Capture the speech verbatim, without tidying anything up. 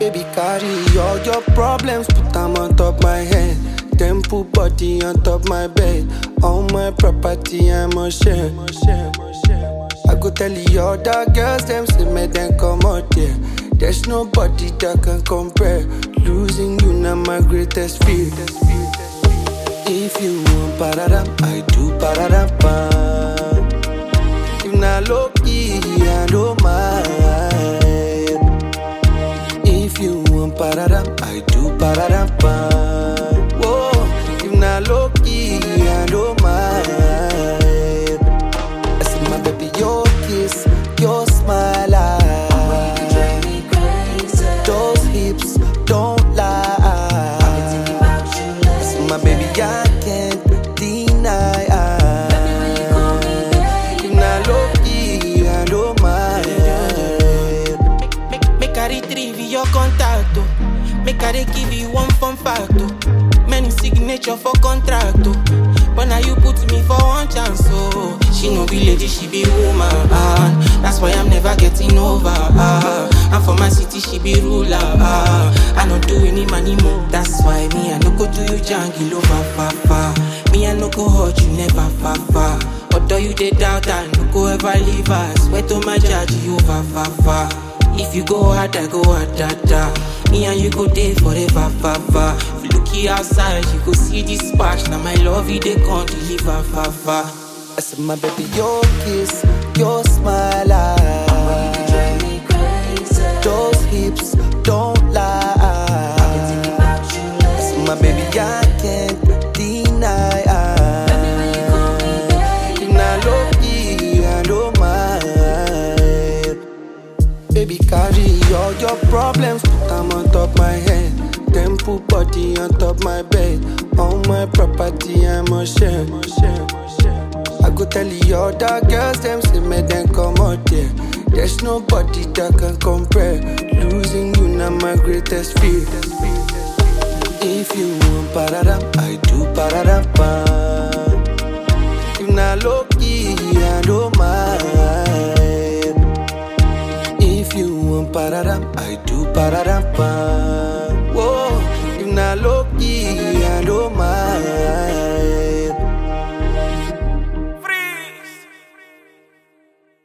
Baby, carry all your problems, put them on top my head. Then put body on top my bed. All my property, I'm a share. I go tell you all the girls, them say me then come out there. There's nobody that can compare. Losing you now my greatest fear. If you want pararam, I do pararam. If not low key, I don't mind. If you want pararam, I do pararam. Whoa, if not low key, I don't mind. I see my baby, your kiss, your smile. Those hips don't lie. I see my baby, I can't deny. If not low key, I don't mind. Make, make I retrieve your contact, oh. Make I dey give you one fun fact, oh. Many signature for contract, oh. But now you put me for one chance, oh. She no be lady, she be woman, ah. That's why I'm never getting over, ah. And for my city, she be ruler, ah. I don't do any money more. That's why me, I no go do you jungle over, far, far. Me, I no go hurt you, never, far, far. Although you did doubt, I no go ever leave us. Swear to my judge, you over, far, far. If you go hard, I go hard, da, da. Me and you go there forever, far, far. If you look here outside, you go see this spark. Now my love, you they can't deliver, far, far. I said, my baby, your kiss, your smile. Those hips don't lie. I said, my baby, I can't deny. If not low key, I don't mind. Baby, carry all your problems, put them on top my head. Then put body on top my bed. All my property, I'm a share. I go tell you all the girls, them say me then come out there. There's nobody that can compare. Losing you now my greatest fear. If you want pararam, I do pararam. If not low key, I don't mind. If you want pararam, I do pararam. Whoa, if not low key, I don't mind.